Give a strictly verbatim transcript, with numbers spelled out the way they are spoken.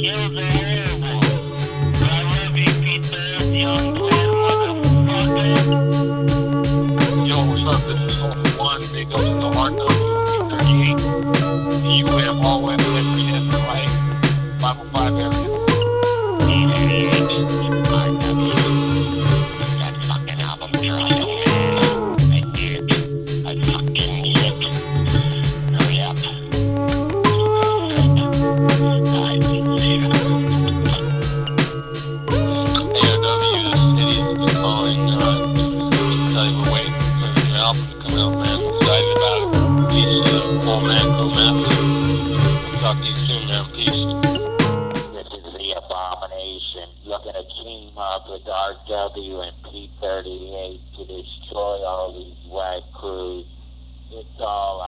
Kill the world. I love you, Peter, young motherfucker. Yo, what's up? This is Home One. Big ups to R W thirty-eight. U M O M S P S for life. five oh five area. D thirty-eight. R W. That fucking album dropped. I did. I fucking did. Hurry up. I did see it. A R W, the city has been calling. Uh, tell you we're waiting for your album to come out, man. Excited about it. Peace to Full Man Crew Massive. Talk to you soon, man. Peace. This is the abomination. Looking to team up with R W and P thirty-eight to destroy all these white crews. It's all